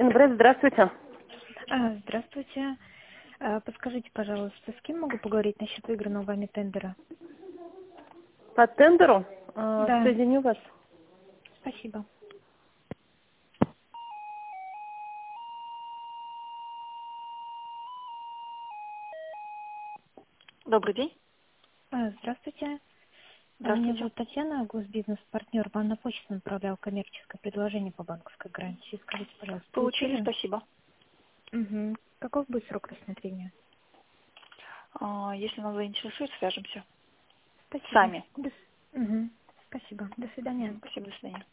Инбред, здравствуйте. Здравствуйте. Подскажите, пожалуйста, с кем могу поговорить насчет выигранного вами тендера? По тендеру Да, соединю вас. спасибо. Добрый день. Здравствуйте. Меня Здравствуйте. зовут Татьяна, госбизнес-партнер. Вам на почту направлял коммерческое предложение по банковской гарантии. Скажите, пожалуйста, Получили, получили? спасибо. Угу. Каков будет срок рассмотрения? Если нас заинтересует, свяжемся. Спасибо. Сами. Мгм. Спасибо. До свидания. Спасибо, до свидания.